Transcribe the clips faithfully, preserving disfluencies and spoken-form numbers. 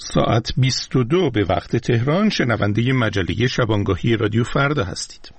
ساعت بیست و دو به وقت تهران. شنونده مجله شبانگاهی رادیو فردا هستید.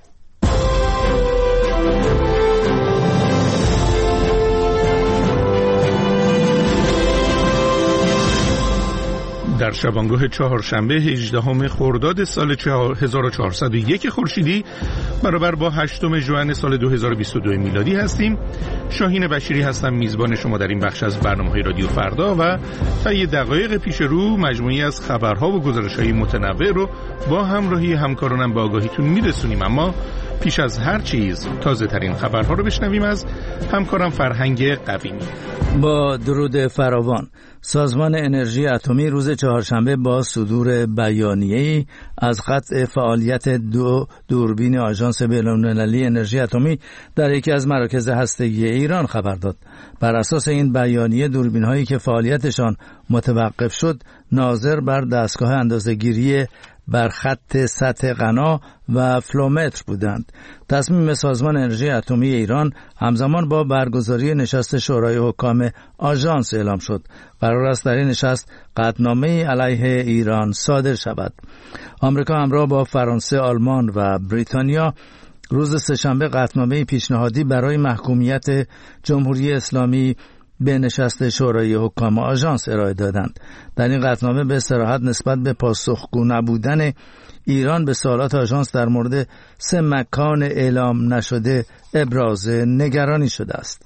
در شبانگاه چهارشنبه هجدهم خرداد سال هزار و چهارصد و یک خورشیدی برابر با هشتم ژوئن سال دو هزار و بیست و دو میلادی هستیم. شاهین بشیری هستم، میزبان شما در این بخش از برنامه‌های رادیو فردا و تا یه دقایق پیش رو مجموعی از خبرها و گزارش‌های متنوع رو با همراهی همکارانم به آگاهیتون میرسونیم. اما پیش از هر چیز تازه ترین خبرها رو بشنویم از همکارم فرهنگ قویمی. با درود فراوان، سازمان انرژی اتمی روز چهارشنبه با صدور بیانیه‌ای از قطع فعالیت دو دوربین آژانس بین‌المللی انرژی اتمی در یکی از مراکز هسته‌ای ایران خبر داد. بر اساس این بیانیه دوربین‌هایی که فعالیتشان متوقف شد ناظر بر دستگاه اندازه‌گیری بر خط سطح غنا و فلومتر بودند. تصمیم سازمان انرژی اتمی ایران همزمان با برگزاری نشست شورای حکام آژانس اعلام شد. قرار است در این نشست قطعنامه علیه ایران صادر شود. آمریکا همراه با فرانسه، آلمان و بریتانیا روز سه‌شنبه قطعنامه پیشنهادی برای محکومیت جمهوری اسلامی به نشست شورای حکام آژانس ارائه دادند. در این قطعنامه به صراحت نسبت به پاسخگو نبودن ایران به سوالات آژانس در مورد سه مکان اعلام نشده ابراز نگرانی شده است.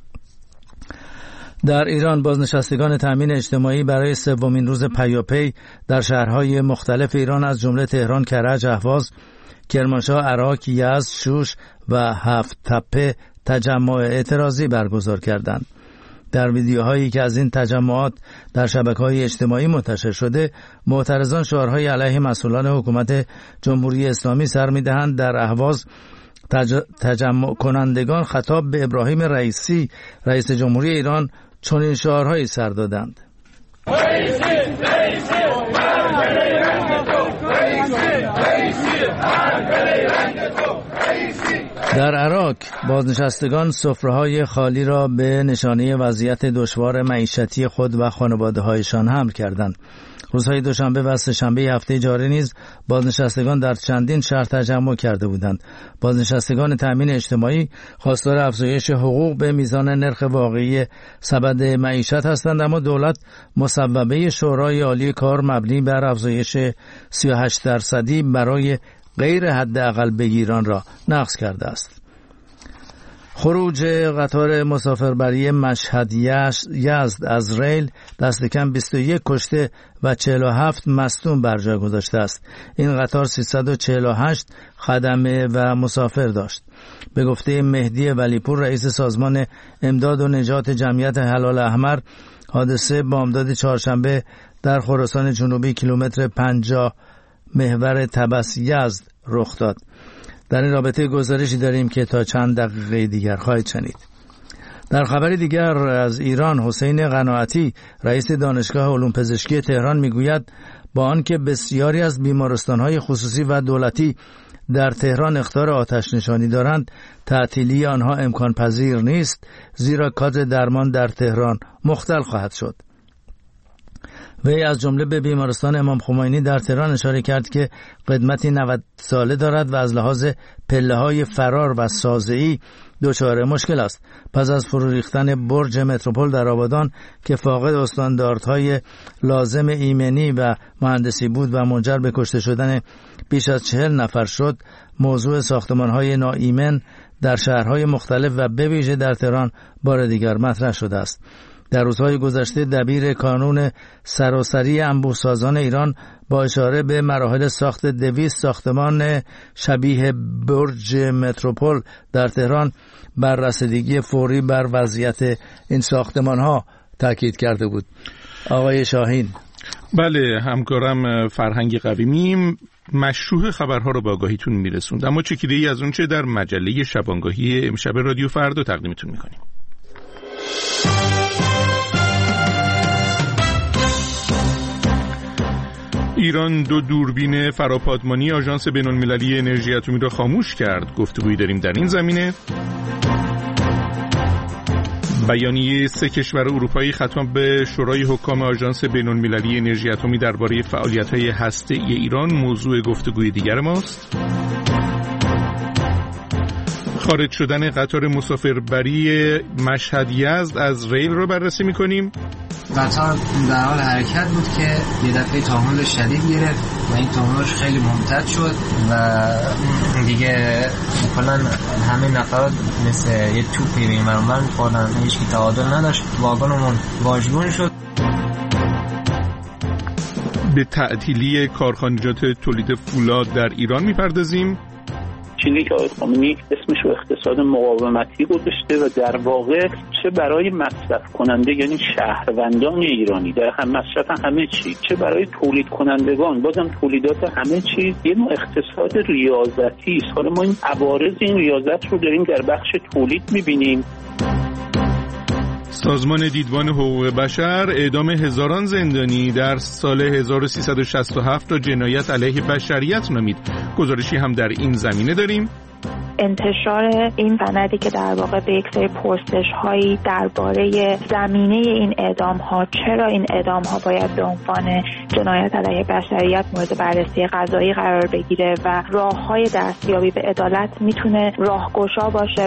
در ایران بازنشستگان تامین اجتماعی برای سومین روز پیاپی در شهرهای مختلف ایران از جمله تهران، کرج، اهواز، کرمانشاه، عراق، یزد، شوش و هفت تپه تجمع اعتراضی برگزار کردند. در ویدیوهایی که از این تجمعات در شبکه‌های اجتماعی منتشر شده، معترضان شعارهای علیه مسئولان حکومت جمهوری اسلامی سر می‌دهند. در اهواز تج... تجمع کنندگان خطاب به ابراهیم رئیسی رئیس جمهوری ایران چنین شعارهایی سر دادند: در عراق بازنشستگان سفره‌های خالی را به نشانه وضعیت دشوار معیشتی خود و خانواده‌هایشان حمل کردند. روزهای دوشنبه و سه‌شنبه هفته جاری نیز بازنشستگان در چندین شهر تجمع کرده بودند. بازنشستگان تامین اجتماعی خواستار افزایش حقوق به میزان نرخ واقعی سبد معیشت هستند، اما دولت مصوبه شورای عالی کار مبنی بر افزایش سی و هشت درصدی برای غیر حداقل بگیران را نقض کرده است. خروج قطار مسافربری مشهد یزد از ریل دست کم بیست و یک کشته و چهل و هفت مصدوم بر جای گذاشته است. این قطار سیصد و چهل و هشت خدمه و مسافر داشت. به گفته مهدی ولیپور رئیس سازمان امداد و نجات جمعیت هلال احمر، حادثه بامداد چهارشنبه در خراسان جنوبی کیلومتر پنجاه محور طبس یزد رخ داد. در این رابطه گزارشی داریم که تا چند دقیقه دیگر خواهید شنید. در خبری دیگر از ایران، حسین قناعتی رئیس دانشگاه علوم پزشکی تهران میگوید با آنکه بسیاری از بیمارستان‌های خصوصی و دولتی در تهران اخطار آتش نشانی دارند، تعطیلی آنها امکان پذیر نیست، زیرا کادر درمان در تهران مختل خواهد شد. وی از جمله به بیمارستان امام خمینی در تهران اشاره کرد که قدمتی نود ساله دارد و از لحاظ پله‌های فرار و سازه‌ای دچار مشکل است. پس از فرو ریختن برج متروپول در آبادان که فاقد استانداردهای لازم ایمنی و مهندسی بود و منجر به کشته شدن بیش از چهل نفر شد، موضوع ساختمان‌های ناایمن در شهرهای مختلف و به ویژه در تهران بار دیگر مطرح شده است. در روزهای گذشته دبیر کانون سراسری انبوه‌سازان ایران با اشاره به مراحل ساخت دویست ساختمان شبیه برج متروپول در تهران بر رسیدگی فوری بر وضعیت این ساختمان‌ها تاکید کرده بود. آقای شاهین. بله، همکارم فرهنگ قویمی مشروع خبرها رو با آگاهیتون میرسوند، اما چکیده‌ای از اون چه در مجله شبانگاهی امشب رادیو فردا تقدیمتون میکنیم. ایران دو دوربین فراپادمانی آژانس بین‌المللی انرژی اتمی را خاموش کرد. گفتگویی داریم در این زمینه. بیانیه سه کشور اروپایی خطاب به شورای حکام آژانس بین‌المللی انرژی اتمی درباره فعالیت‌های هسته‌ای ایران موضوع گفتگوی دیگر ماست. خارج شدن قطار مسافربری مشهد یزد از ریل رو بررسی می‌کنیم. قطار در حال حرکت بود که یه دفعه تاحمل شدید گرفت و این تاحملش خیلی ممتد شد و دیگه کلا همه نفرات مثل یه توپی به این ور اون ور می‌خوردن، هیچ کی تعادل نداشت، واگنمون واژگون شد. به تعطیلی کارخانجات تولید فولاد در ایران می‌پردازیم. چیزی که آقای خامنه‌ای اسمش رو اقتصاد مقاومتی گذاشته و در واقع چه برای مصرف کننده یعنی شهروندان ایرانی در هم مصرف همه چی، چه برای تولید کنندگان بازم تولیدات همه چی، یه نوع اقتصاد ریاضتی است. حالا ما این عوارض این ریاضت رو داریم در بخش تولید می‌بینیم. سازمان دیدبان حقوق بشر اعدام هزاران زندانی در سال هزار و سیصد و شصت و هفت را جنایت علیه بشریت نامید. گزارشی هم در این زمینه داریم. انتشار این سندی که در واقع به یک سری پرسش‌هایی درباره زمینه این اعدام‌ها، چرا این اعدام‌ها باید به عنوان جنایت علیه بشریت مورد بررسی قضایی قرار بگیره و راه‌های دستیابی به عدالت میتونه راهگشا باشه.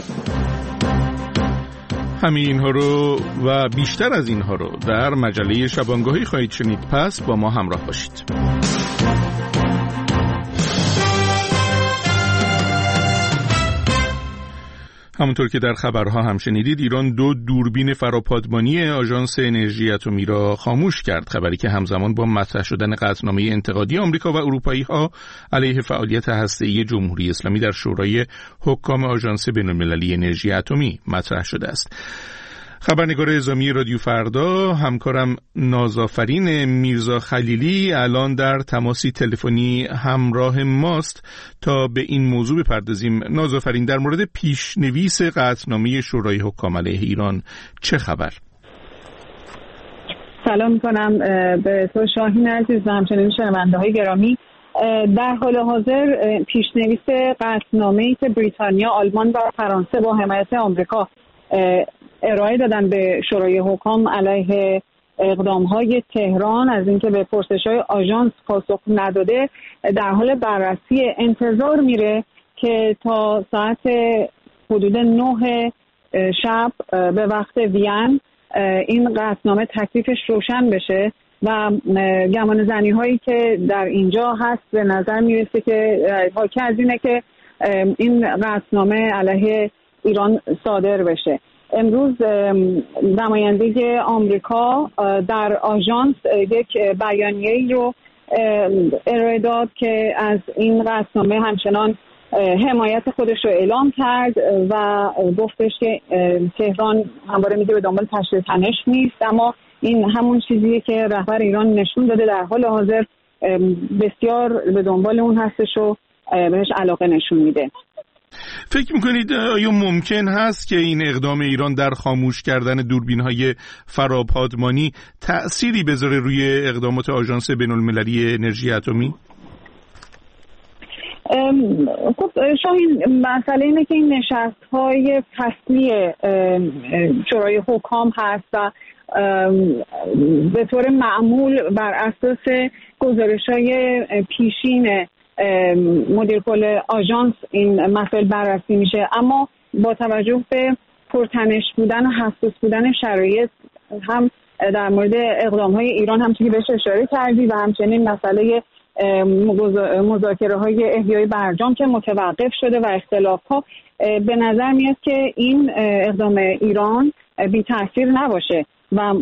همین اینها رو و بیشتر از اینها رو در مجله شبانگاهی خواهید شنید، پس با ما همراه باشید. همونطور که در خبرها هم شنیدید، ایران دو دوربین فراپادمانی آژانس انرژی اتمی را خاموش کرد، خبری که همزمان با مطرح شدن قطعنامه انتقادی آمریکا و اروپایی‌ها علیه فعالیت هسته‌ای جمهوری اسلامی در شورای حکام آژانس بین‌المللی انرژی اتمی مطرح شده است. خبرنگار اعزامی رادیو فردا همکارم نازآفرین میرزا خلیلی الان در تماسی تلفنی همراه ماست تا به این موضوع بپردازیم. نازآفرین، در مورد پیشنویس قطعنامه شورای حکام علیه ایران چه خبر؟ سلام میکنم به تو شاهین عزیز و همچنین شنونده‌های گرامی. در حال حاضر پیشنویس قطعنامه‌ای که بریتانیا، آلمان و فرانسه با حمایت آمریکا ارائه دادن به شورای حکام علیه اقدام‌های تهران از اینکه به پرسش‌های آژانس پاسخ نداده در حال بررسی. انتظار میره که تا ساعت حدود نه شب به وقت وین این قطعنامه تکلیفش روشن بشه و گمان زنی هایی که در اینجا هست به نظر میرسه که حاکی از اینه که این قطعنامه علیه ایران صادر بشه. امروز نماینده آمریکا در آژانس یک بیانیه‌ای رو ارائه داد که از این قطعنامه همچنان حمایت خودش رو اعلام کرد و گفتش که تهران همواره میگه به دنبال تشدید تنش نیست، اما این همون چیزیه که رهبر ایران نشون داده در حال حاضر بسیار به دنبال اون هستش و بهش علاقه نشون میده. فکر میکنید آیا ممکن هست که این اقدام ایران در خاموش کردن دوربین‌های فراپادمانی تأثیری بذاره روی اقدامات آژانس بین‌المللی انرژی اتمی؟ خب شاهین، مسئله اینه که این نشست‌های فصلی شورای حکام هست و به طور معمول بر اساس گزارش‌های پیشین مدیر کل آژانس این مسائل بررسی میشه، اما با توجه به پرتنش بودن و حساس بودن شرایط هم در مورد اقدام‌های ایران همچنین که بهش اشاره کردی و همچنین مسئله مذاکره‌های احیای برجام که متوقف شده و اختلاف‌ها، به نظر میاد که این اقدام ایران بی تاثیر نباشه و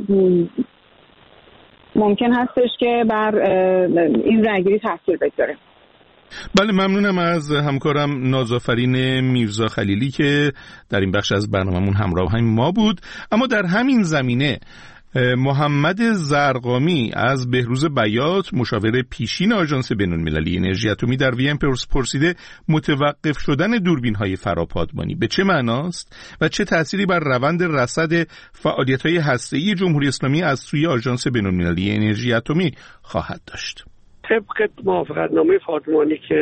ممکن هستش که بر این رأیگیری تاثیر بگذاره. بله، ممنونم از همکارم نازآفرین میرزا خلیلی که در این بخش از برنامه‌مون همراه هم ما بود. اما در همین زمینه محمد زرقامی از بهروز بیات، مشاور پیشین آژانس بین‌المللی انرژی اتمی، در وین پرسیده متوقف شدن دوربین‌های فراپادمانی به چه معناست و چه تأثیری بر روند رصد فعالیت‌های هسته‌ای جمهوری اسلامی از سوی آژانس بین‌المللی انرژی اتمی خواهد داشت. طبق موافقتنامه پادمانی که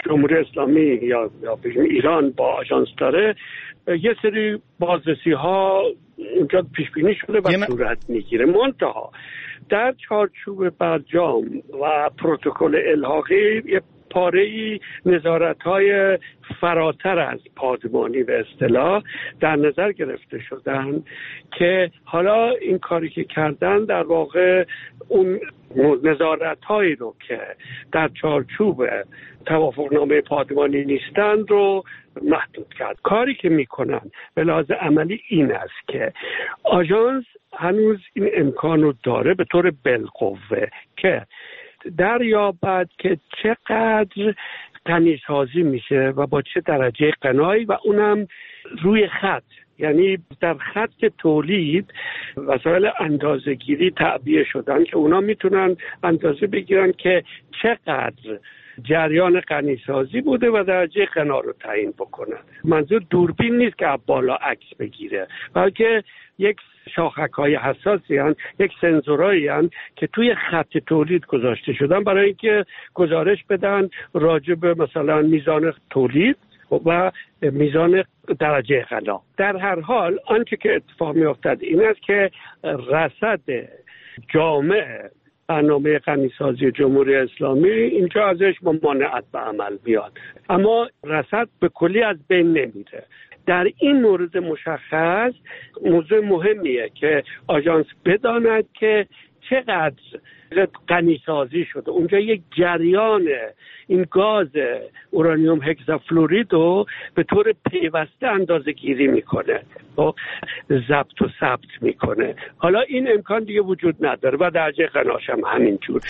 جمهوری اسلامی یا یا ایران با آژانس داره، یه سری بازرسی ها اونجا پیش بینی شده و صورت میگیره. منتها در چارچوب برجام و پروتکل الحاقی یه پاره‌ای نظارت‌های فراتر از پادمانی به اصطلاح در نظر گرفته شدن که حالا این کاری که کردن در واقع اون نظارت‌هایی رو که در چارچوب توافقنامه پادمانی نیستند رو محدود کرد. کاری که میکنن به لحاظ عملی این است که آژانس هنوز این امکان رو داره به طور بالقوه که دریابد که چقدر غنی‌سازی میشه و با چه درجه غنایی و اونم روی خط، یعنی در خط تولید وسایل اندازه‌گیری تعبیه شدن که اونا میتونن اندازه بگیرن که چقدر جریان غنی‌سازی بوده و درجه غنا رو تعیین بکنن. منظور دوربین نیست که از بالا عکس بگیره، بلکه یک شاخک‌های حساسی هستند، یک سنسورایی هستند که توی خط تولید گذاشته شدن برای اینکه گزارش بدن راجع به مثلا میزان تولید و میزان درجه غنا. در هر حال آنچه که اتفاق می‌افتد این است که رصد جامع برنامه غنی‌سازی جمهوری اسلامی اینجا ازش ممانعت به عمل میاد، اما رصد به کلی از بین نمیره. در این مورد مشخص موضوع مهمیه که آژانس بداند که چقدر غنی‌سازی شده. اونجا یک جریان این گاز اورانیوم هگزافلورید رو به طور پیوسته اندازه گیری میکنه و ضبط و ثبت میکنه. حالا این امکان دیگه وجود نداره و درجه غناش هم همینجور.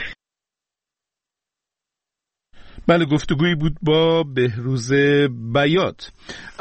بله، گفتگویی بود با بهروز بیات.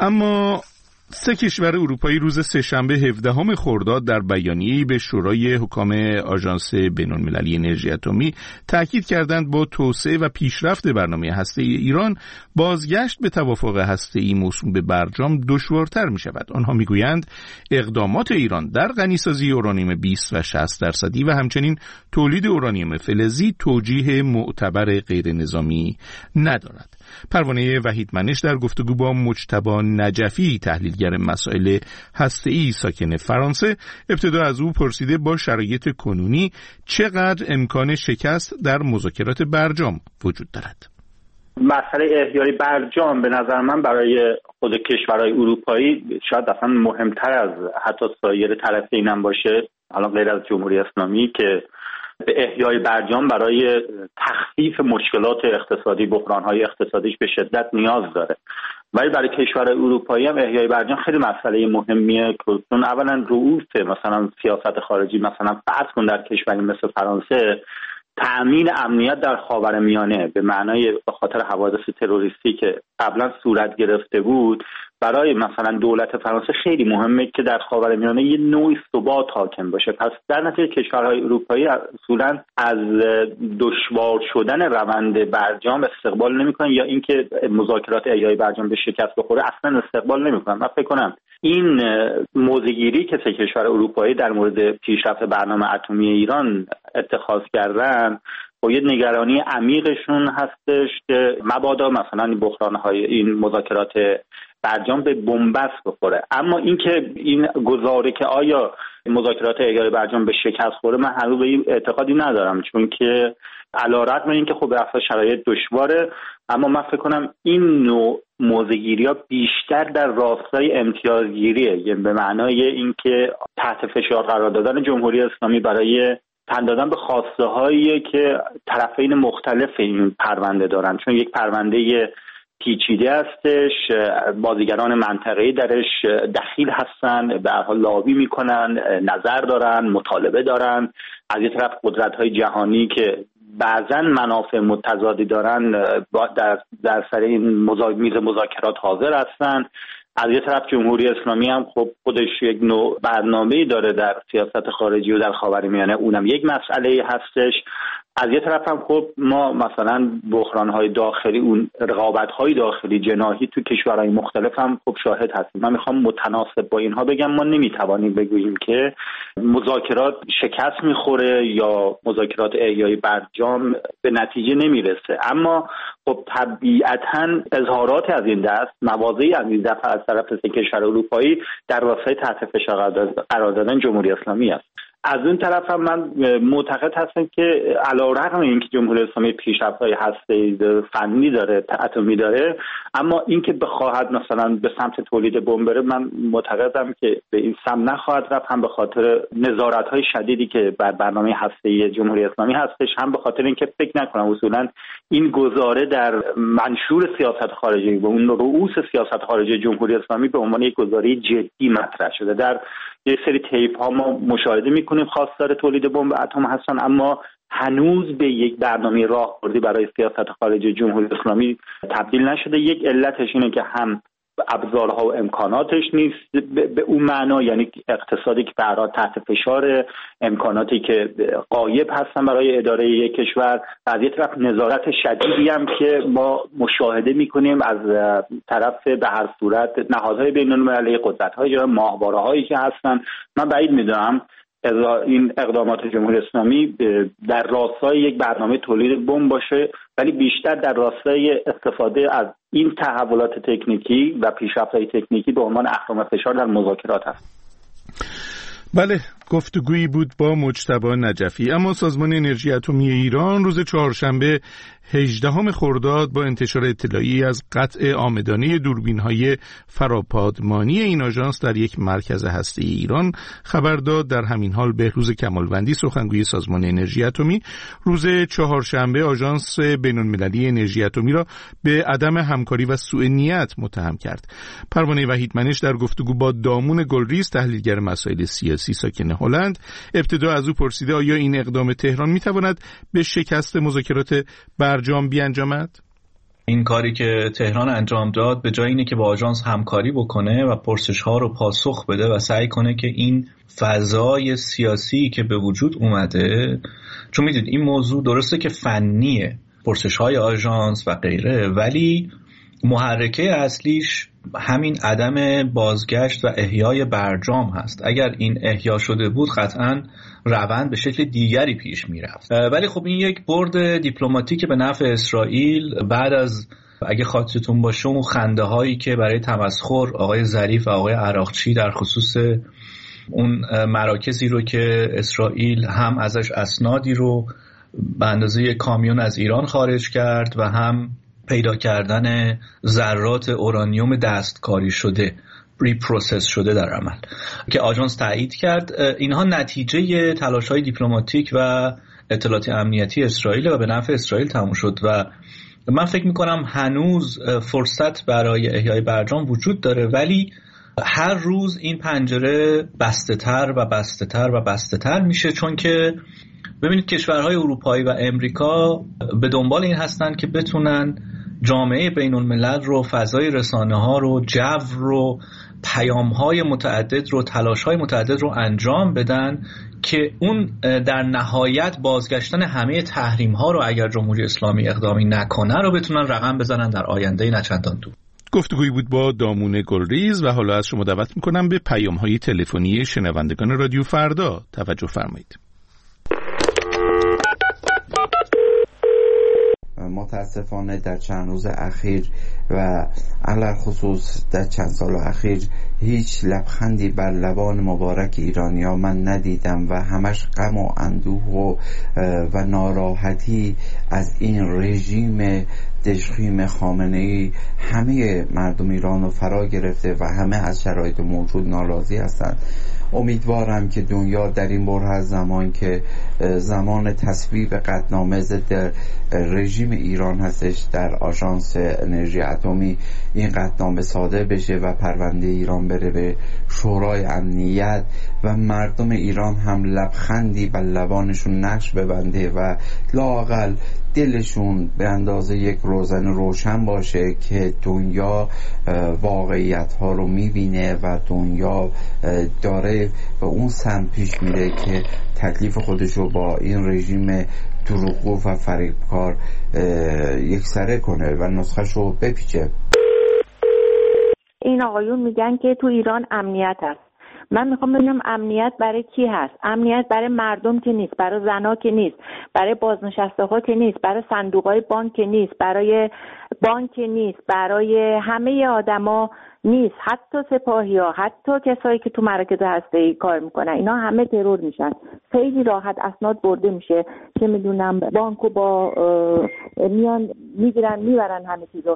اما سه کشور اروپایی روز سه‌شنبه هفدهم خرداد در بیانیه‌ای به شورای حکام آژانس بین‌المللی انرژی اتمی تاکید کردند با توسعه و پیشرفت برنامه هسته‌ای ایران بازگشت به توافق هسته‌ای موسوم به برجام دشوارتر می‌شود. آنها می‌گویند اقدامات ایران در غنی‌سازی اورانیوم بیست و شصت درصدی و همچنین تولید اورانیوم فلزی توجیه معتبر غیر نظامی ندارد. پروانه وحیدمنش در گفتگو با مجتبی نجفی تحلیلگر مسائل هسته‌ای ساکن فرانسه ابتدا از او پرسیده با شرایط کنونی چقدر امکان شکست در مذاکرات برجام وجود دارد. مسئله احیای برجام به نظر من برای خود کشورهای اروپایی شاید اصلا مهمتر از حتی سایر طرفین هم باشه، حالا غیر از جمهوری اسلامی، که به احیای برجام برای تخفیف مشکلات اقتصادی، بحران‌های اقتصادیش به شدت نیاز داره. ولی برای کشورهای اروپایی هم احیای برجام خیلی مسئله مهمیه، چون اولا رؤوس مثلا سیاست خارجی، مثلا فرض کن در کشوری مثل فرانسه تأمین امنیت در خاورمیانه به معنای به خاطر حوادث تروریستی که قبلا صورت گرفته بود، برای مثلا دولت فرانسه خیلی مهمه که در خاورمیانه یه نوعی ثبات حاکم باشه. پس در نتیجه کشورهای اروپایی اصولا از دشوار شدن روند برجام استقبال نمی‌کنن یا اینکه مذاکرات احیای برجام به شکست بخوره اصلا استقبال نمی‌کنن. من فکر کنم این موضع‌گیری که سه کشور اروپایی در مورد پیشرفت برنامه اتمی ایران اتخاذ کردن با یه نگرانی عمیقشون هستش که مبادا مثلا این بحران‌های این مذاکرات برجام به بنبست بخوره. اما اینکه این گزاره که آیا مذاکرات احیای برجام به شکست خوره، من هنوز به این اعتقادی ندارم، چون که علی‌رغم اینکه خب به اصل شرایط دشواره، اما من فکر کنم این نوع موضع‌گیری‌ها بیشتر در راستای امتیازگیریه، یعنی به معنای اینکه تحت فشار قرار دادن جمهوری اسلامی برای تن دادن به خواسته هایی که طرفین مختلف این پرونده دارن، چون یک پرونده پیچیده هستش، بازیگران منطقه‌ای درش دخیل هستن، به هر حال لابی میکنن، نظر دارن، مطالبه دارن، از یک طرف قدرت‌های جهانی که بعضن منافع متضادی دارن در در سر این مزا... میز مذاکرات حاضر هستن. از یه طرف جمهوری اسلامی هم خب خودش یک نوع برنامه‌ای داره در سیاست خارجی و در خاورمیانه، اونم یک مسئله هستش. از یه طرف هم خب ما مثلا بحران‌های داخلی، اون رقابت‌های داخلی جناحی تو کشورهای مختلف هم خب شاهد هستیم. من میخوام متناسب با اینها بگم ما نمیتوانیم بگوییم که مذاکرات شکست میخوره یا مذاکرات احیای برجام به نتیجه نمیرسه، اما خب طبیعتاً اظهارات از این دست، مواضعی از این دست از طرف سه کشور اروپایی در راستای تحت فشار قرار دادن جمهوری اسلامی است. از اون طرف هم من معتقد هستم که علیرغم اینکه جمهوری اسلامی پیشرفت‌های هسته‌ای فنی داره، اتمی داره، اما اینکه بخواهد مثلا به سمت تولید بمب بره، من معتقدم که به این سمت نخواهد رفت، هم به خاطر نظارت‌های شدیدی که بر برنامه هسته‌ای جمهوری اسلامی هستش، هم به خاطر اینکه فکر نکنم اصولاً این گزاره در منشور سیاست خارجی و اون رؤوس سیاست خارجی جمهوری اسلامی به عنوان یک گزاره جدی مطرح شده. در یک سری تیپ ها ما مشاهده میکنیم خواستار تولید بمب اتم هستن، اما هنوز به یک برنامه راهبردی برای سیاست خارجی جمهوری اسلامی تبدیل نشده. یک علتش اینه که هم ابزارها و امکاناتش نیست به اون معنا، یعنی اقتصادی که برای تحت فشار، امکاناتی که غایب هستن برای اداره یک کشور، از یک طرف نظارت شدیدی هم که ما مشاهده میکنیم از طرف به هر صورت نهادهای بین‌المللی، قدرت‌های جهانی، ماهواره‌هایی که هستن. من بعید میدونم این اقدامات جمهوری اسلامی در راستای یک برنامه تولید بمب باشه، ولی بیشتر در راستای استفاده از این تحولات تکنیکی و پیشرفت‌های تکنیکی به عنوان اهرم فشار در مذاکرات است. بله، گفتگویی بود با مجتبی نجفی. اما سازمان انرژی اتمی ایران روز چهارشنبه هجدهم خرداد با انتشار اطلاعی از قطع عامدانه دوربین‌های فراپادمانی این آژانس در یک مرکز هسته‌ای ایران خبر داد. در همین حال بهروز کمالوندی، سخنگوی سازمان انرژی اتمی، روز چهارشنبه آژانس بین‌المللی انرژی اتمی را به عدم همکاری و سوء نیت متهم کرد. پروانه وحیدمنش در گفتگو با دامون گلریز، تحلیلگر مسائل سیاسی ساکن هلند، ابتدا از او پرسیده آیا این اقدام تهران می‌تواند به شکست مذاکرات برجام بیانجامد؟ این کاری که تهران انجام داد به جای اینه که با آژانس همکاری بکنه و پرسش‌ها رو پاسخ بده و سعی کنه که این فضای سیاسی که به وجود اومده، چون میدید این موضوع درسته که فنیه، پرسش‌های آژانس و غیره، ولی محرکه اصلیش همین عدم بازگشت و احیای برجام هست. اگر این احیا شده بود قطعاً روند به شکل دیگری پیش میرفت. ولی خب این یک برد دیپلماتیک به نفع اسرائیل بعد از، اگه خاطرتون باشه، اون خنده هایی که برای تمسخر آقای ظریف و آقای عراقچی در خصوص اون مراکزی رو که اسرائیل هم ازش اسنادی رو به اندازه یک کامیون از ایران خارج کرد و هم پیدا کردن ذرات اورانیوم دستکاری شده، ریپروسس شده در عمل، که آژانس تایید کرد. اینها نتیجه تلاش‌های دیپلماتیک و اطلاعات امنیتی اسرائیل و به نفع اسرائیل تموم شد و من فکر می‌کنم هنوز فرصت برای احیای برجام وجود داره، ولی هر روز این پنجره بسته‌تر و بسته‌تر و بسته‌تر میشه، چون که ببینید کشورهای اروپایی و امریکا به دنبال این هستن که بتونن جامعه بین الملل رو، فضای رسانه ها رو، جو رو، پیام های متعدد رو، تلاش های متعدد رو انجام بدن که اون در نهایت بازگشتن همه تحریم ها رو اگر جمهوری اسلامی اقدامی نکنه رو بتونن رقم بزنن در آینده نچندان دور. گفتگویی بود با دامون گلریز و حالا از شما دعوت میکنم به پیام های تلفنی شنوندگان رادیو فردا توجه فرمایید. متاسفانه در چند روز اخیر و علاوه خصوص در چند سال اخیر هیچ لبخندی بر لبان مبارک ایرانی‌ها من ندیدم و همش غم و اندوه و, و ناراحتی از این رژیم دژخیم خامنه‌ای همه مردم ایران رو فرا گرفته و همه از شرایط موجود ناراضی هستند. امیدوارم که دنیا در این بره زمان که زمان تصویب قطعنامه ضد رژیم ایران هستش در آژانس انرژی اتمی، این قطعنامه صادر بشه و پرونده ایران بره به شورای امنیت و مردم ایران هم لبخندی بر لبانشون نقش ببنده و لااقل دلشون به اندازه یک روزن روشن باشه که دنیا واقعیت ها رو میبینه و دنیا داره داره و اون سمت پیش میره که تکلیف خودش رو با این رژیم دروغگو و فریبکار یکسره کنه و نسخش رو بپیچه. این آقایون میگن که تو ایران امنیت هست. من میخوام ببینم امنیت برای کی هست؟ امنیت برای مردم که نیست، برای زنا که نیست، برای بازنشسته ها که نیست، برای صندوقهای بانک که نیست، برای بانک که نیست، برای همه آدما نیست، حتی سپاهی ها، حتی کسایی که تو مراکز هسته‌ای کار میکنن، اینا همه ترور میشن. خیلی راحت اسناد برده میشه که میدونم بانکو با میان میگیرن میبرن همه چیزو.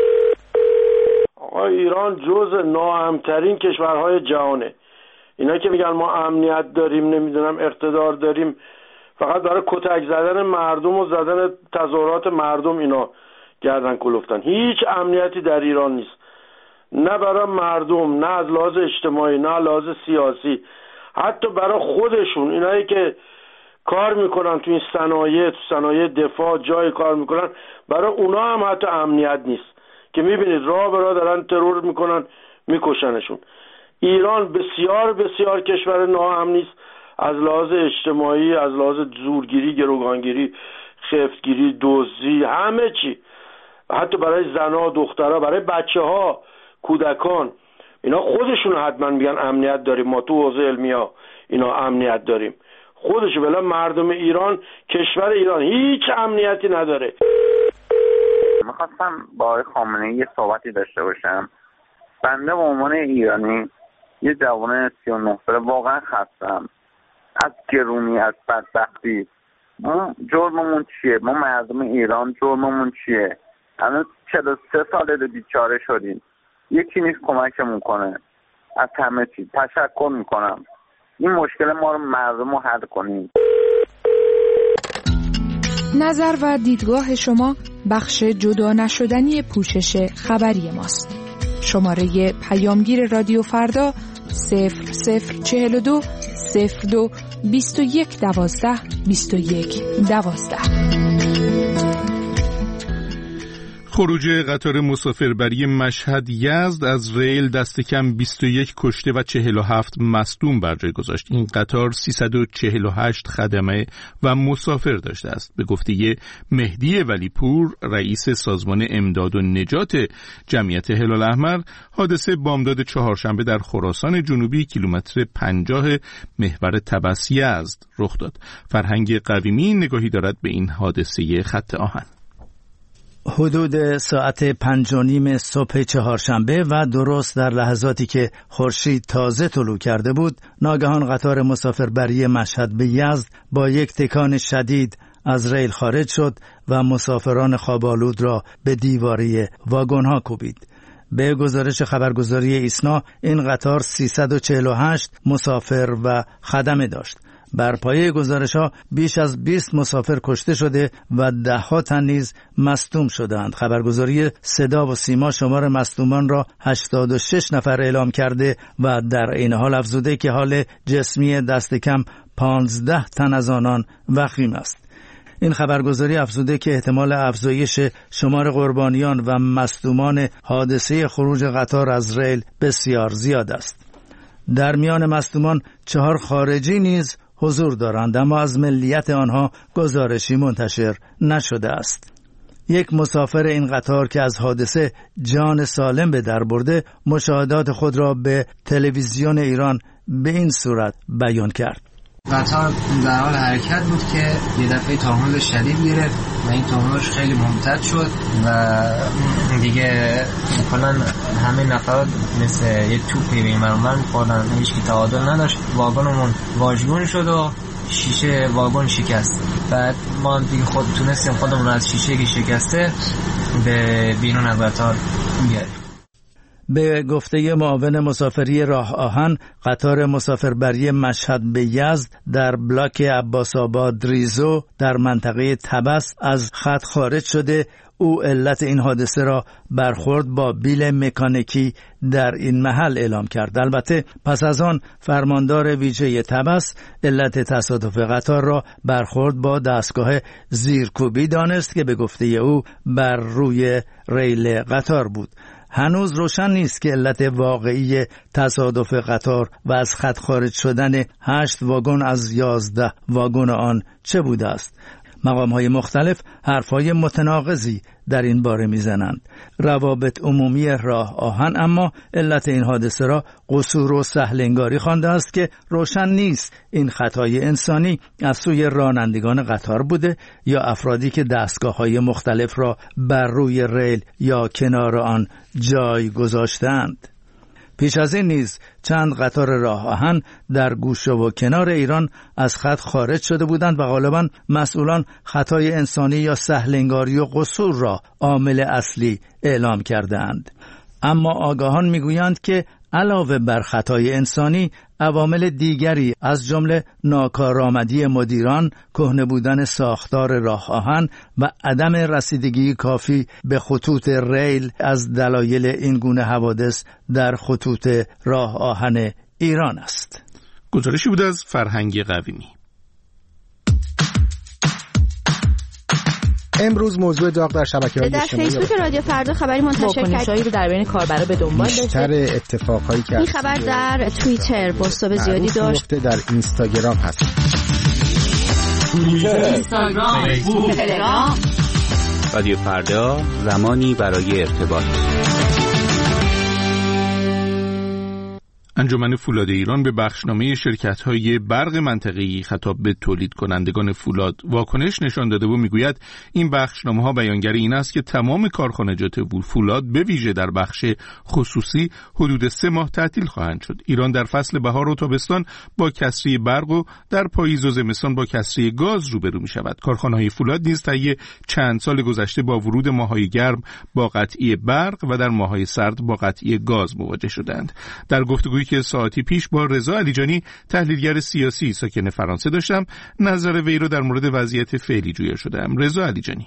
آقا ایران جز ناامن‌ترین کشورهای جهانه. اینا که میگن ما امنیت داریم، نمیدونم اقتدار داریم، فقط برای کتک زدن مردم و زدن تظاهرات مردم اینا گردن کلفتن. هیچ امنیتی در ایران نیست، نه برای مردم، نه از لحاظ اجتماعی، نه از لحاظ سیاسی، حتی برای خودشون. اینایی که کار میکنن تو این صنایع، تو صنایع دفاع جای کار میکنن، برای اونا هم حتی امنیت نیست که میبینید راه به راه دارن ترور میکنن، میکشنشون. ایران بسیار بسیار کشور ناامنی است، از لحاظ اجتماعی، از لحاظ زورگیری، گروگانگیری، خفتگیری، دزدی، همه چی. حتی برای زنها، دخترها، برای بچه‌ها، کودکان، اینا خودشون حتما میگن امنیت داریم، ما تو حوزه علمی‌ها اینا امنیت داریم. خودشون بلا مردم ایران، کشور ایران هیچ امنیتی نداره. میخواستم با آقای خامنه‌ای یه صحبتی داشته باشم. بنده به عنوان ایرانی، یه جوان سی و نه ساله، واقعا خستم از گرونی، از بدبختی. ما جرممون چیه؟ ما مردم ایران جرممون چیه؟ الان چهل و سه ساله بیچاره شدیم، یکی نیست کمکمون کنه. از همه چی تشکر میکنم. این مشکل ما رو مردم رو حل کنیم. نظر و دیدگاه شما بخش جدا نشدنی پوشش خبری ماست. شماره پیامگیر رادیو فردا صفر صفر چهل و دو صفر دو بیست و یک دوازده بیست و یک دوازده. خروج قطار مسافربری مشهد یزد از ریل دست کم بیست و یک کشته و چهل و هفت مصدوم بر جای گذاشت. این قطار سیصد و چهل و هشت خدمه و مسافر داشته است. به گفته مهدی ولیپور، رئیس سازمان امداد و نجات جمعیت هلال احمر، حادثه بامداد چهارشنبه در خراسان جنوبی کیلومتر پنجاه محور طبس یزد رخ داد. فرهنگ قویمی نگاهی دارد به این حادثه خط آهن. حدود ساعت پنج و نیم صبح چهارشنبه و درست در لحظاتی که خورشید تازه طلوع کرده بود، ناگهان قطار مسافربری مشهد به یزد با یک تکان شدید از ریل خارج شد و مسافران خواب‌آلود را به دیواره واگن‌ها کوبید. به گزارش خبرگزاری ایسنا، این قطار سیصد و چهل و هشت مسافر و خدمه داشت. بر پایه گزارش‌ها بیش از بیست مسافر کشته شده و ده‌ها تن نیز مصدوم شدند. خبرگزاری صدا و سیما شمار مصدومان را هشتاد و شش نفر اعلام کرده و در این حال افزوده که حال جسمی دست کم پانزده تن از آنان وخیم است. این خبرگزاری افزوده که احتمال افزایش شمار قربانیان و مصدومان حادثه خروج قطار از ریل بسیار زیاد است. در میان مصدومان چهار خارجی نیز حضور دارند، اما از ملیت آنها گزارشی منتشر نشده است. یک مسافر این قطار که از حادثه جان سالم به در برده، مشاهدات خود را به تلویزیون ایران به این صورت بیان کرد. قطار در حال حرکت بود که یه دفعه تاحمل شدید گرفت و این تاحملش خیلی ممتد شد و دیگه کلا همه نفرات مثل یه توپی به این برانور می‌خوردن، هیچ کی تعادل نداشت. واگنمون واژگون شد و شیشه واگن شکست. بعد ما دیگه خود تونستیم خودمون رو از شیشه که شکسته به بیرون از قطار بیاریم. به گفته معاون مسافری راه آهن، قطار مسافربری مشهد به یزد در بلاک عباس آباد ریزو در منطقه طبس از خط خارج شده. او علت این حادثه را برخورد با بیل مکانیکی در این محل اعلام کرد. البته پس از آن فرماندار ویژه طبس علت تصادف قطار را برخورد با دستگاه زیرکوبی دانست که به گفته او بر روی ریل قطار بود. هنوز روشن نیست که علت واقعی تصادف قطار و از خط خارج شدن هشت واگن از یازده واگن آن چه بوده است. مقام‌های مختلف حرف‌های متناقضی در این باره میزنند. روابط عمومی راه آهن اما علت این حادثه را قصور و سهل‌انگاری خوانده است که روشن نیست این خطای انسانی از سوی رانندگان قطار بوده یا افرادی که دستگاه‌های مختلف را بر روی ریل یا کنار آن جای گذاشتند. پیش از این نیز چند قطار راه آهن در گوشه و کنار ایران از خط خارج شده بودند و غالباً مسئولان خطای انسانی یا سهل‌انگاری و قصور را عامل اصلی اعلام کردند. اما آگاهان میگویند که علاوه بر خطای انسانی، عوامل دیگری از جمله ناکارآمدی مدیران، کهنه بودن ساختار راه آهن و عدم رسیدگی کافی به خطوط ریل از دلایل این گونه حوادث در خطوط راه آهن ایران است. گزارشی بود از فرهنگ قویمی. امروز موضوع داغ در شبکه‌های اجتماعی در فیسبوک رادیو فردا خبری منتشر کرد رو در بین کاربرا به دنبال داشته. بیشتر اتفاقایی که این خبر در توییتر پست‌های زیادی داشت. در اینستاگرام هست. اینستاگرام، فیسبوک، تلگرام. رادیو فردا، زمانی برای ارتباط. انجمن فولاد ایران به بخشنامه شرکت‌های برق منطقه‌ای خطاب به تولید کنندگان فولاد واکنش نشان داده و میگوید این بخشنامه‌ها بیانگر این است که تمام کارخانجات فولاد به ویژه در بخش خصوصی حدود سه ماه تعطیل خواهند شد. ایران در فصل بهار و تابستان با کسری برق و در پاییز و زمستان با کسری گاز روبرو می‌شود. کارخانه‌های فولاد نیز طی چند سال گذشته با ورود ماه‌های گرم با قطعی برق و در ماه‌های سرد با قطعی گاز مواجه شدند. در گفتگویی که ساعتی پیش با رضا علیجانی تحلیلگر سیاسی ساکن فرانسه داشتم، نظر وی را در مورد وضعیت فعلی جویا شدم. رضا علیجانی: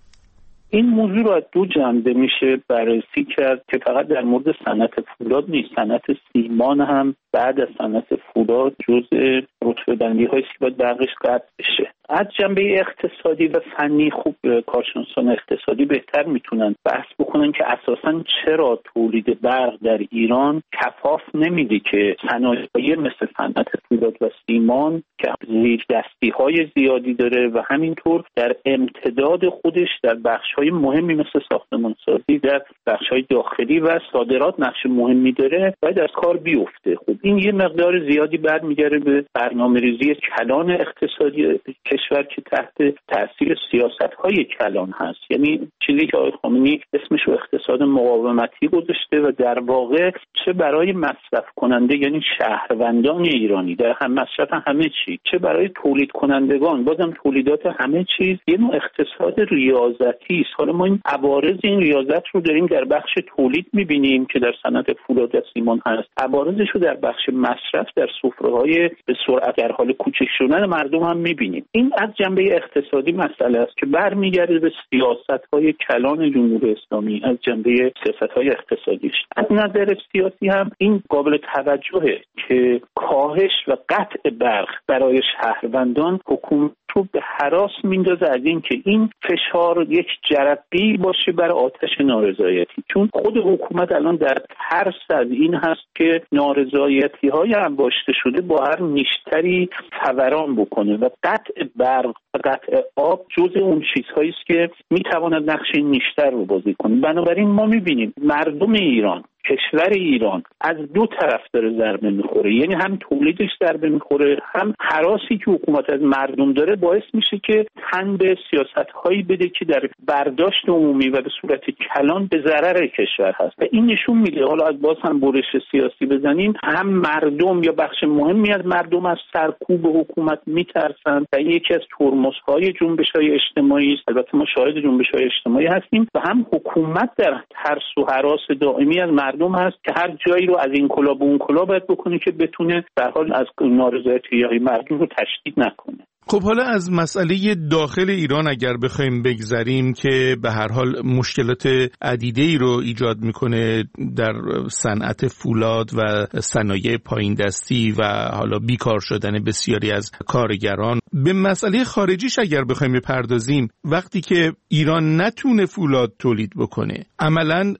این موضوع رو از دو جنبه میشه بررسی کرد که فقط در مورد صنعت فولاد نیست، صنعت سیمان هم بعد از صنعت فولاد جزء رتبه‌بندی‌هایی که باید برقش قطع بشه. از جنبه اقتصادی و فنی خوب کارشناسان اقتصادی بهتر میتونن بحث بکنن که اساساً چرا تولید برق در ایران کفاف نمیده که صنایع مثل صنعت فولاد و سیمان که زیر دستی‌های زیادی داره و همینطور در امتداد خودش در بخش‌های مهمی مثل ساختمانسازی در بخش‌های داخلی و صادرات نقش مهمی داره باید از کار بیفته. خب این یه مقدار زیادی برمیگره به برنامه‌ریزی کلان اقتصادی کشور که تحت تاثیر سیاست‌های کلان هست، یعنی چیزی که آقای خامنه‌ای اسمش رو اقتصاد مقاومتی گذاشته و در واقع چه برای مصرف کننده یعنی شهروندان ایرانی در هم مصرف همه چی، چه برای تولید کنندگان بازم تولیدات همه چیز، یه نوع اقتصاد ریاضتی است. حالا ما این عوارض این ریاضت رو داریم در بخش تولید می‌بینیم که در صنعت فولاد و سیمان هست، عوارضش رو در بخش مصرف در سفره‌های به سرعت در حال کوچک شدن مردم هم می‌بینیم. این از جنبه اقتصادی مسئله است که برمیگرده به سیاست‌های کلان جمهوری اسلامی از جنبه سیاست‌های اقتصادیش. از نظر سیاسی هم این قابل توجهه که کاهش و قطع برق برای شهروندان حکومت رو به هراس میندازه از این که این فشار یک جرقه‌ای باشه بر آتش نارضایتی، چون خود حکومت الان در ترس از این هست که نارضایتی‌های انباشته شده با هر نیشتری فوران بکنه و قطع برق و قطع آب جزء اون چیزهایی است که میتواند نقش این نیشتر رو بازی کنه. بنابراین ما میبینیم مردم ایران، کشور ایران از دو طرف داره ضربه میخوره، یعنی هم تولیدش ضربه میخوره، هم هراسی که حکومت از مردم داره باعث میشه که تن به سیاست‌هایی بده که در برداشت عمومی و به صورت کلان به ضرر کشور هست و این نشون میده، حالا از باز هم برش سیاسی بزنیم، هم مردم یا بخش مهمی از مردم از سرکوب حکومت میترسن و این یکی از ترمزهای جنبش‌های اجتماعی است. البته ما شاهد جنبش‌های اجتماعی هستیم و هم حکومت در ترس و هراس دائمی از مردم هست که هر جایی رو از این کلا به اون کلا باید بکنه که بتونه در حال از نارضایتی‌های مردم رو تشدید نکنه. خب حالا از مسئله داخل ایران اگر بخوایم بگذریم که به هر حال مشکلات عدیده‌ای رو ایجاد میکنه در صنعت فولاد و صنایع پایین دستی و حالا بیکار شدن بسیاری از کارگران، به مسئله خارجیش اگر بخوایم بپردازیم، وقتی که ایران نتونه فولاد تولید بکنه، عملاً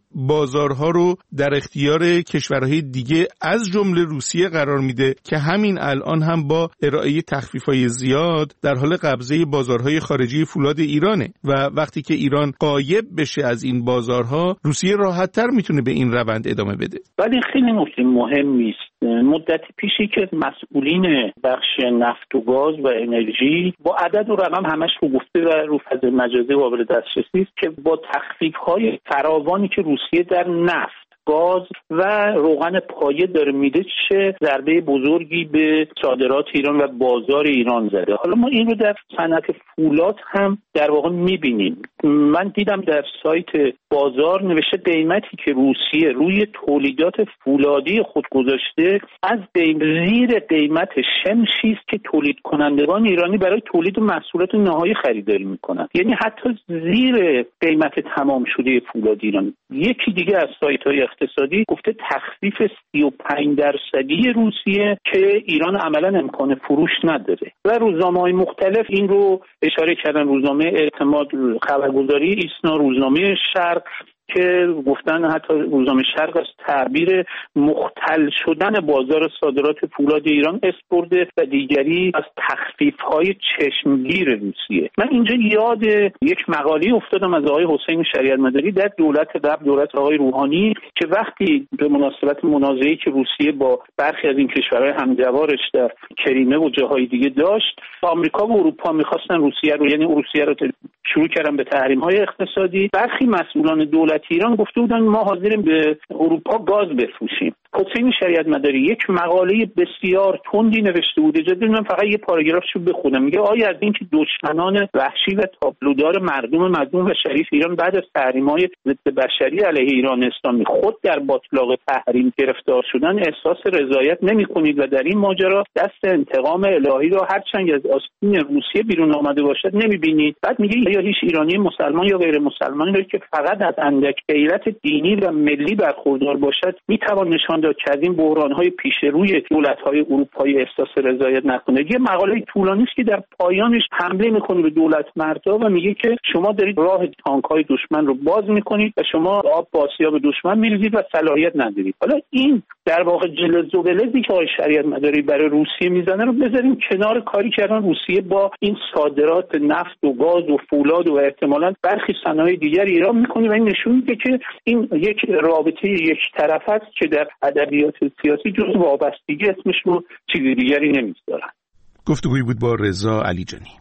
بازارها رو در اختیار کشورهای دیگه از جمله روسیه قرار میده که همین الان هم با ارائه تخفیف‌های زیاد در حال قبضه بازارهای خارجی فولاد ایرانه و وقتی که ایران غایب بشه از این بازارها، روسیه راحت‌تر میتونه به این روند ادامه بده. ولی خیلی نکته مهمی است. مدت پیشی که مسئولین بخش نفت و گاز و انرژی با عدد و رقم همش رو گفته و رو فضای مجازی قابل دسترسی است که با تخفیف‌های فراوانی که روسیه در نفت، گاز و روغن پایه داره میده چه ضربه بزرگی به صادرات ایران و بازار ایران زده. حالا ما این رو در صنعت فولاد هم در واقع میبینیم. من دیدم در سایت بازار نوشته قیمتی که روسیه روی تولیدات فولادی خود گذاشته از زیر قیمت شمشی است که تولید کنندگان ایرانی برای تولید محصولات نهایی خریداری میکنن، یعنی حتی زیر قیمت تمام شده فولاد ایران. یکی دیگه از سایت‌های اقتصادی گفته تخفیف سی و پنج درصدی روسیه که ایران عملا امکان فروش نداره و روزنامه‌های مختلف این رو اشاره کردن. روزنامه اعتماد خبرگزاری ایسنا، روزنامه شرق که گفتن حتی روزنامه شرق از تعبیر مختل شدن بازار صادرات فولاد ایران اسپرده و دیگری از تخفیف‌های چشمگیر روسیه. من اینجا یاد یک مقاله افتادم از آقای حسین شریعت مداری در دولت قبل، دولت آقای روحانی، که وقتی به مناسبت منازعه‌ای که روسیه با برخی از این کشورهای همجوارش در کریمه و جاهای دیگه داشت، آمریکا و اروپا می‌خواستن روسیه رو، یعنی روسیه رو شروع کردن به تحریم‌های اقتصادی، برخی مسئولان دولت ایران گفته بودن ما حاضریم به اروپا گاز بفروشیم. حسین شریعت مداری یک مقاله بسیار تندی نوشته بود، اجازه بدید من فقط یه پاراگرافشو بخونم. میگه آیا از اینکه دشمنان وحشی و تابلودار مردم مظلوم و شریف ایران بعد از تحریم‌های ضد بشری علیه ایران اسلامی خود در باطلاق تحریم گرفتار شدن احساس رضایت نمی‌کنید و در این ماجرا دست انتقام الهی را هرچند از آستین روسیه بیرون آمده باشد نمی‌بینید؟ بعد میگه یا هیچ ایرانی مسلمان یا غیر مسلمانی که فقط از اندک غیرت دینی و ملی برخوردار باشد میتوان نشان داد که از این بحران‌های پیش روی دولت‌های اروپایی احساس رضایت نکنه. یه مقاله طولانی است که در پایانش حمله میکنه به دولت مردا و میگه که شما دارید راه تانک‌های دشمن رو باز میکنید و شما آب با آسیاب دشمن میریزید و صلاحیت ندارید. حالا این در واقع جلز و ولزی که آقای شریعت مداری برای روسیه میزنه رو بذاریم کنار کاری کردن روسیه با این صادرات نفت و گاز و فولاد و احتمالاً برخی صنایع دیگر ایران میکنه و این نشون میده که این یک رابطه یک طرف است که در ادبیات سیاسی جز وابستگی اسمش رو چیزی دیگری نمیذارن. گفتگویی بود با رضا علیجانی.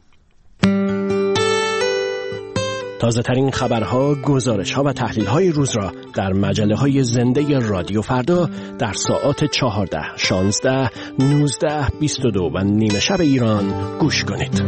تازه ترین خبرها، گزارش‌ها و تحلیل‌های روز را در مجله‌های زنده رادیو فردا در ساعات چهارده، شانزده، نوزده، بیست و دو و نیمه شب ایران گوش کنید.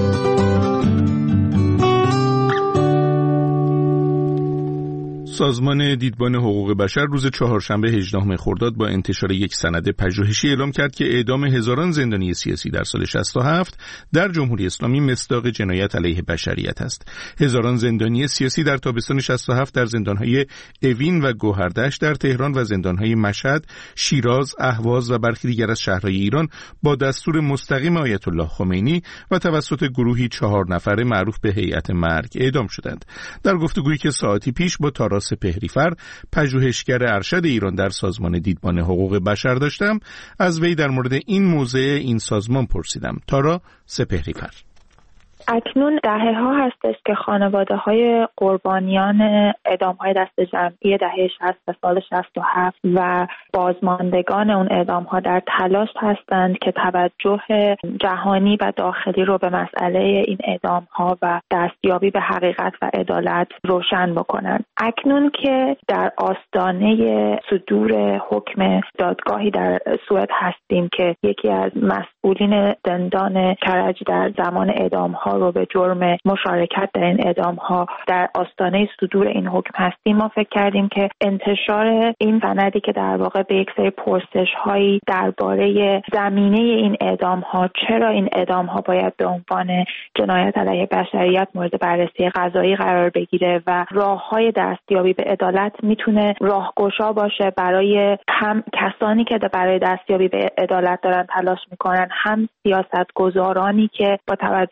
سازمان دیدبان حقوق بشر روز چهارشنبه هجدهم خرداد با انتشار یک سند پژوهشی اعلام کرد که اعدام هزاران زندانی سیاسی در سال شصت و هفت در جمهوری اسلامی مصداق جنایت علیه بشریت است. هزاران زندانی سیاسی در تابستان شصت و هفت در زندان‌های اوین و گوهردشت در تهران و زندان‌های مشهد، شیراز، اهواز و برخی دیگر از شهرهای ایران با دستور مستقیم آیت الله خمینی و توسط گروهی چهار نفره معروف به هیئت مرگ اعدام شدند. در گفتگویی که ساعتی پیش با تاراس پهریفر، پژوهشگر ارشد ایران در سازمان دیدبان حقوق بشر داشتم، از وی در مورد این موضوع این سازمان پرسیدم. تارا سپهریفر: اکنون دهه ها هستش که خانواده های قربانیان اعدام های دست جمعی دهه شصت و سال شصت و هفت و بازماندگان اون اعدام ها در تلاش هستند که توجه جهانی و داخلی رو به مسئله این اعدام ها و دستیابی به حقیقت و عدالت روشن بکنند. اکنون که در آستانه صدور حکم دادگاهی در سوئد هستیم که یکی از مسئولین زندان کرج در زمان اعدام ها رو به جرم مشارکت در این اعدام ها در آستانه صدور این حکم هستیم، ما فکر کردیم که انتشار این سندی که در واقع به یک سری پرسش هایی درباره زمینه این اعدام ها، چرا این اعدام ها باید به عنوان جنایت علیه بشریت مورد بررسی قضایی قرار بگیره و راه های دستیابی به عدالت میتونه راهگشا باشه برای هم کسانی که برای دستیابی به عدالت دارن تلاش میکنن، هم سیاستگزارانی که با توجه در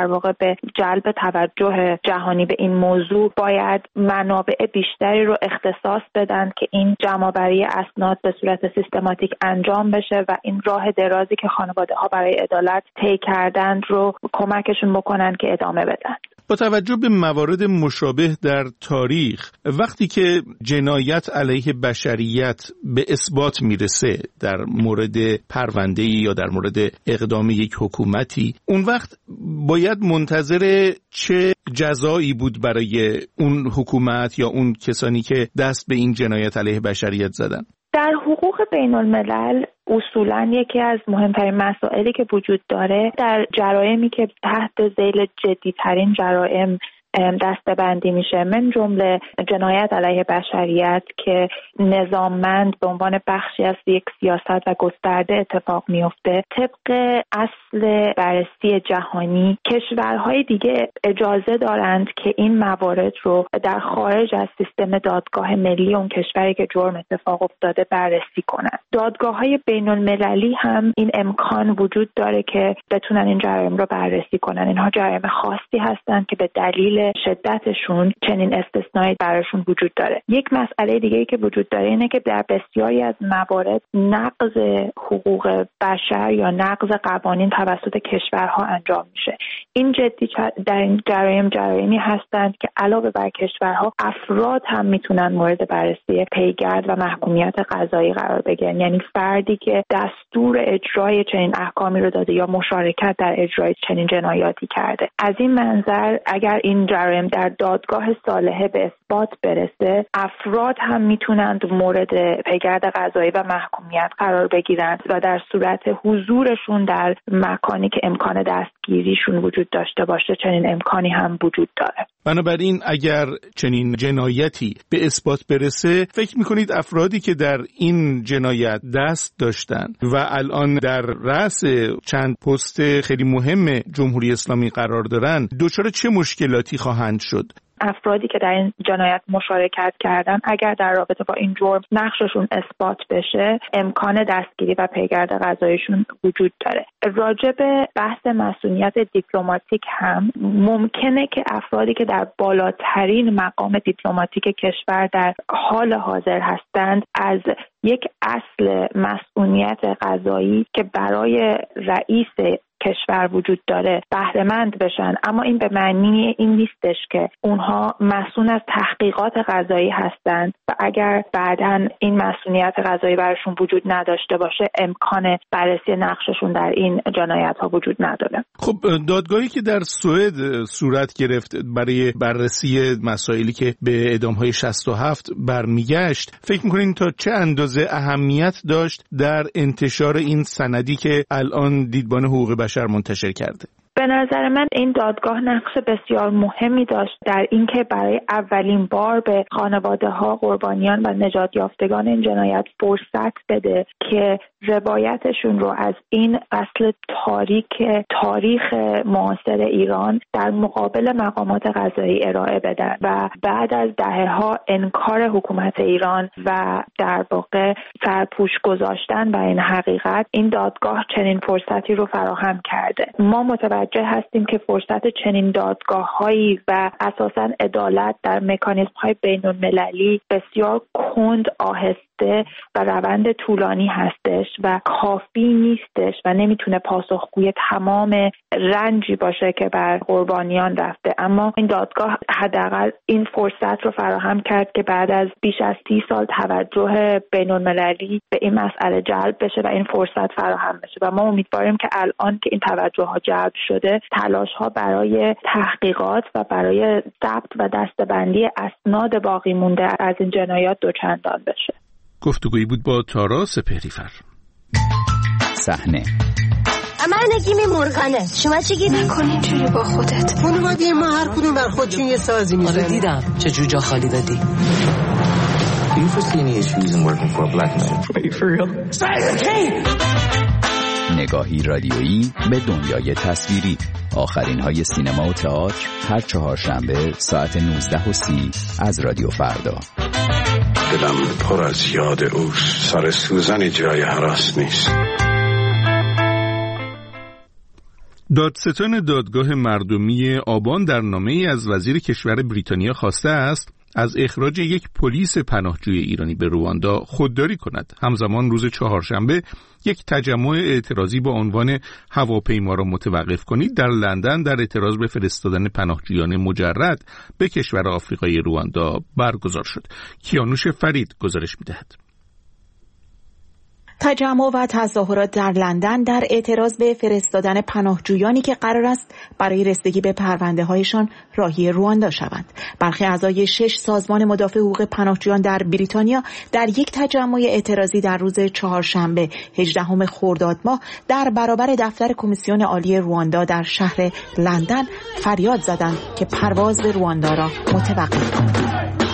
واقع به جلب توجه جهانی به این موضوع باید منابع بیشتری رو اختصاص بدن که این جمع‌آوری اسناد به صورت سیستماتیک انجام بشه و این راه درازی که خانواده‌ها برای عدالت طی کردند رو کمکشون بکنن که ادامه بدن. با توجه به موارد مشابه در تاریخ، وقتی که جنایت علیه بشریت به اثبات میرسه در مورد پرونده‌ای یا در مورد اقدام یک حکومتی، اون وقت باید منتظر چه جزایی بود برای اون حکومت یا اون کسانی که دست به این جنایت علیه بشریت زدن؟ در حقوق بین الملل اصولاً یکی از مهمترین مسائلی که وجود داره در جرایمی که تحت ذیل جدی‌ترین جرایم دسته‌بندی میشه، من جمله جنایت علیه بشریت که نظاممند به عنوان بخشی از یک سیاست و گسترده اتفاق میفته، طبق اصل بررسی جهانی کشورهای دیگه اجازه دارند که این موارد رو در خارج از سیستم دادگاه ملی اون کشوری که جرم اتفاق افتاده بررسی کنند. دادگاه‌های بین المللی هم این امکان وجود داره که بتونن این جرایم رو بررسی کنن. اینها جرایم خاصی هستند که به دلیل شدتشون چنین استثنایی براشون وجود داره. یک مسئله دیگه‌ای که وجود داره اینه که در بسیاری از موارد نقض حقوق بشر یا نقض قوانین توسط کشورها انجام میشه. این جدی در این جرایم جرایمی هستند که علاوه بر کشورها افراد هم میتونن مورد بررسی پیگرد و محکومیت قضایی قرار بگیرن، یعنی فردی که دستور اجرای چنین احکامی رو داده یا مشارکت در اجرای چنین جنایاتی کرده. از این منظر اگر این جرایم در دادگاه صالحه به اثبات برسه، افراد هم میتونند مورد پیگرد قضایی و محکومیت قرار بگیرند و در صورت حضورشون در مکانی که امکان دستگیریشون وجود داشته باشه چنین امکانی هم وجود داره. بنابراین اگر چنین جنایتی به اثبات برسه، فکر میکنید افرادی که در این جنایت دست داشتن و الان در رأس چند پست خیلی مهم جمهوری اسلامی قرار دارن دچار چه مشکلاتی خواهند شد؟ افرادی که در این جنایت مشارکت کردن اگر در رابطه با این جرم نقششون اثبات بشه، امکان دستگیری و پیگرد قضاییشون وجود داره. راجع به بحث مسئولیت دیپلماتیک هم ممکنه که افرادی که در بالاترین مقام دیپلماتیک کشور در حال حاضر هستند از یک اصل مسئولیت قضایی که برای رئیس کشور وجود داره بهره‌مند بشن، اما این به معنی این نیستش که اونها مسئول از تحقیقات قضایی هستند و اگر بعداً این مسئولیت قضایی براشون وجود نداشته باشه امکان بررسی نقششون در این جنایت ها وجود نداره. خب دادگاهی که در سوئد صورت گرفت برای بررسی مسائلی که به اعدام‌های شصت و هفت برمیگشت، فکر می‌کنین تا چه اندازه اهمیت داشت در انتشار این سندی که الان دیدبان حقوق بشر منتشر کرده؟ به نظر من این دادگاه نقش بسیار مهمی داشت در اینکه برای اولین بار به خانواده‌ها قربانیان و نجات یافتگان این جنایت فرصت بده که روایتشون رو از این اصل تاریک تاریخ معاصر ایران در مقابل مقامات قضایی ارائه بدن و بعد از دهه‌ها انکار حکومت ایران و در واقع سرپوش گذاشتن بر این حقیقت، این دادگاه چنین فرصتی رو فراهم کرده. ما متوجه هستیم که فرصت چنین دادگاه‌هایی و اساساً عدالت در مکانیزم‌های بین‌المللی بسیار کند، آهسته و روند طولانی هستش و کافی نیستش و نمیتونه پاسخگوی تمام رنجی باشه که بر قربانیان رفته. اما این دادگاه حداقل این فرصت رو فراهم کرد که بعد از بیش از سی سال توجه بین‌المللی به این مسئله جلب بشه و این فرصت فراهم بشه و ما امیدواریم که الان که این توجه ها جلب شده، تلاش ها برای تحقیقات و برای ضبط و دسته‌بندی اسناد باقی مونده از این جنایات دوچندان بشه. گفتگویی بود با تارا سپهری‌فر. صحنه من نگیم مرغنه. شما چی گیر میکنی اینجوری با خودت؟ خانواده ما هر کدوم بر خودشون یه سازی میزنه. آره دیدم چجور جا خالی دادی. Do you foresee any issues in working for a black man? Are you for real? نگاهی رادیویی به دنیای تصویری. آخرین های سینما و تئاتر هر چهارشنبه ساعت نوزده و سی از رادیو فردا. دلم پر از یاد اوست، سر سوزنی جای هراس نیست. دادستان دادگاه مردمی آبان در نامه‌ای از وزیر کشور بریتانیا خواسته است از اخراج یک پلیس پناهجوی ایرانی به رواندا خودداری کند. همزمان روز چهارشنبه یک تجمع اعتراضی با عنوان هواپیما را متوقف کنید در لندن در اعتراض به فرستادن پناهجویان مجرد به کشور آفریقای رواندا برگزار شد. کیانوش فرید گزارش می‌دهد. تجمع و تظاهرات در لندن در اعتراض به فرستادن پناهجویانی که قرار است برای رسیدگی به پرونده‌هایشان راهی رواندا شوند. برخی اعضای شش سازمان مدافع حقوق پناهجویان در بریتانیا در یک تجمع اعتراضی در روز چهارشنبه هجدهم خرداد ماه در برابر دفتر کمیسیون عالی رواندا در شهر لندن فریاد زدند که پرواز به رواندا را متوقف کنند.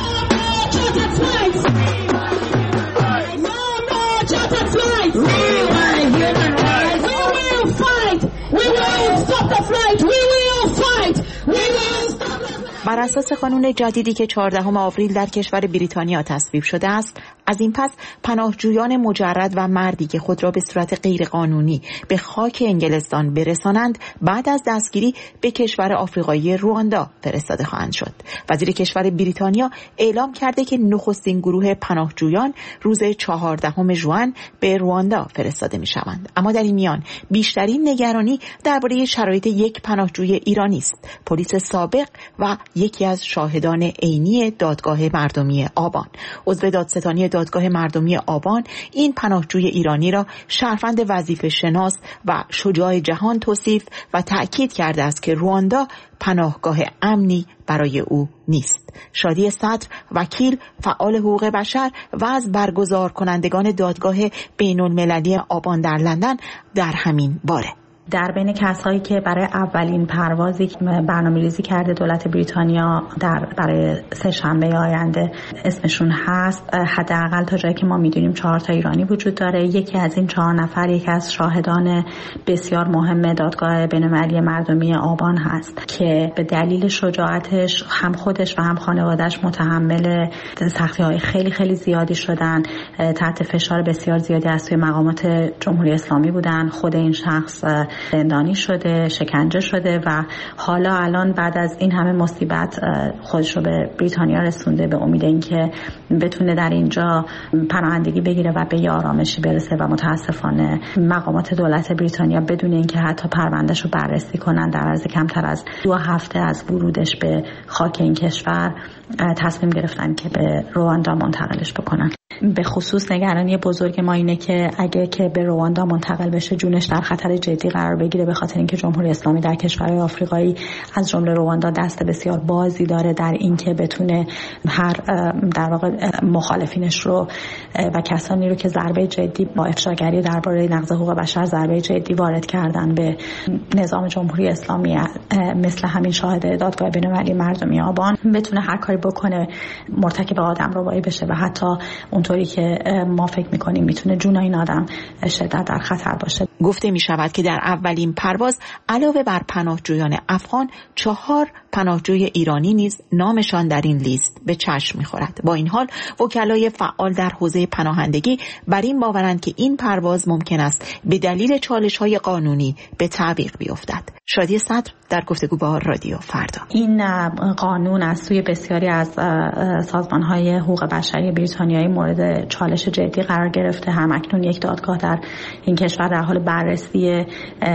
We want human rights. We will fight. We will stop the flight. We will fight. We will stop the flight. بر اساس قانون جدیدی که چهاردهم آوریل در کشور بریتانیا تصویب شده است، از این پس پناهجویان مجرد و مردی که خود را به صورت غیرقانونی به خاک انگلستان برسانند بعد از دستگیری به کشور آفریقایی رواندا فرستاده خواهند شد. وزیر کشور بریتانیا اعلام کرده که نخستین گروه پناهجویان روز چهاردهم ژوئن به رواندا فرستاده می شوند. اما در این میان بیشترین نگرانی درباره شرایط یک پناهجوی ایرانی است. پلیس سابق و یکی از شاهدان عینی دادگاه مردمی آبان. عضو دادستانی دادگاه مردمی آبان این پناهجوی ایرانی را شهروند وظیفه شناس و شجاع جهان توصیف و تأکید کرده است که رواندا پناهگاه امنی برای او نیست. شادی صدر، وکیل فعال حقوق بشر و از برگزار کنندگان دادگاه بین المللی آبان در لندن در همین باره. در بین کسایی که برای اولین پروازی برنامه‌ریزی کرده دولت بریتانیا در برای سه شنبه آینده اسمشون هست، حداقل تا جایی که ما میدونیم چهار تا ایرانی وجود داره. یکی از این چهار نفر یکی از شاهدان بسیار مهم دادگاه بین‌المللی مردمی آبان هست که به دلیل شجاعتش هم خودش و هم خانواده‌اش متحمل سختی‌های خیلی خیلی زیادی شدن، تحت فشار بسیار زیادی از سوی مقامات جمهوری اسلامی بودن. خود این شخص زندانی شده، شکنجه شده و حالا الان بعد از این همه مصیبت خودش رو به بریتانیا رسونده به امید اینکه بتونه در اینجا پناهندگی بگیره و به آرامشی برسه و متاسفانه مقامات دولت بریتانیا بدون اینکه حتی پروندهش رو بررسی کنن در عرض کمتر از دو هفته از ورودش به خاک این کشور تصمیم گرفتن که به رواندا منتقلش بکنن. به خصوص نگرانی بزرگ ما اینه که اگه که به رواندا منتقل بشه جونش در خطر جدی قرار بگیره، به خاطر اینکه جمهوری اسلامی در کشورهای آفریقایی از جمله رواندا دست بسیار بازی داره در اینکه بتونه هر در واقع مخالفینش رو و کسانی رو که ضربه جدی با افشاگری درباره نقض حقوق بشر ضربه جدی وارد کردن به نظام جمهوری اسلامی مثل همین شاهد دادگاه بین‌المللی مردمی آبان بتونه هر کاری بکنه مرتکب آدمربایی بشه و حتی اونطوری که ما فکر میکنیم میتونه جون این آدم شدت در خطر باشه. گفته می شود که در اولین پرواز علاوه بر پناهجویان افغان چهار پناهجوی ایرانی نیز نامشان در این لیست به چشم می‌خورد. با این حال وکلای فعال در حوزه پناهندگی بر این باورند که این پرواز ممکن است به دلیل چالش‌های قانونی به تعویق بیفتد. شادی صدر در گفتگو با رادیو فردا: این قانون از سوی بسیاری از سازمان‌های حقوق بشری بریتانیایی مورد چالش جدی قرار گرفته. همکنون یک دادگاه در این کشور در حال بررسی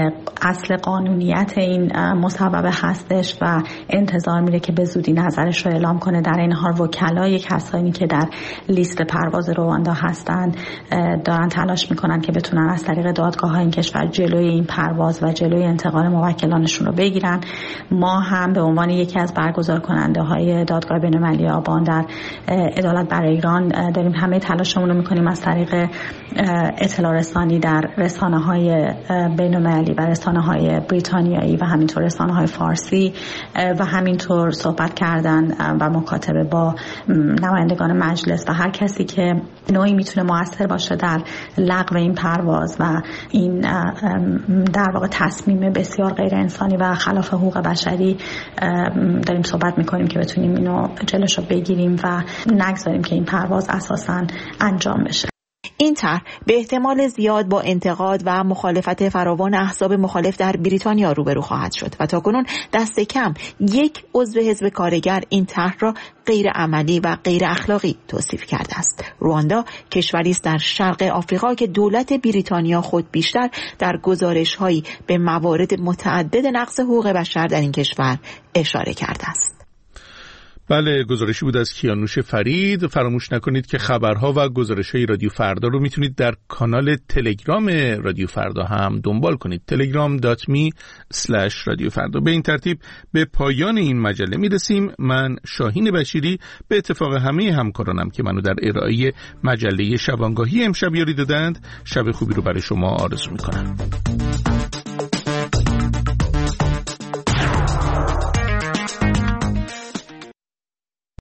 اصل قانونیت این مصوبه هستش و انتظار میره که به زودی نظرش رو اعلام کنه. در این حال وکلای کسانی که در لیست پرواز رواندا هستند دارن تلاش میکنن که بتونن از طریق دادگاه‌های این کشور جلوی این پرواز و جلوی انتقال موکلانشون رو بگیرن. ما هم به عنوان یکی از برگزار کننده های دادگاه بین‌المللی آبان در عدالت برای ایران داریم همه تلاشمون رو میکنیم از طریق اطلاع رسانی در رسانه‌های بین‌المللی و رسانه‌های بریتانیایی و همینطور رسانه‌های فارسی و همینطور صحبت کردن و مکاتبه با نمایندگان مجلس و هر کسی که نوعی میتونه موثر باشه در لغو این پرواز و این در واقع تصمیم بسیار غیر انسانی و خلاف حقوق بشری داریم صحبت میکنیم که بتونیم اینو جلوشو بگیریم و نگذاریم که این پرواز اساساً انجام بشه. این طرح به احتمال زیاد با انتقاد و مخالفت فراوان احزاب مخالف در بریتانیا روبرو خواهد شد و تاکنون دست کم یک عضو حزب کارگر این طرح را غیر عملی و غیر اخلاقی توصیف کرده است. رواندا کشوری است در شرق آفریقا که دولت بریتانیا خود بیشتر در گزارش‌هایی به موارد متعدد نقض حقوق بشر در این کشور اشاره کرده است. بله، گزارشی بود از کیانوش فرید. فراموش نکنید که خبرها و گزارش‌های رادیو فردا رو میتونید در کانال تلگرام رادیو فردا هم دنبال کنید. تلگرام دات می اسلش رادیو فردا. به این ترتیب به پایان این مجله میرسیم. من شاهین بشیری به اتفاق همه همکارانم که منو در ارائه مجله شبانگاهی امشب یاری دادند، شب خوبی رو برای شما آرزو میکنم.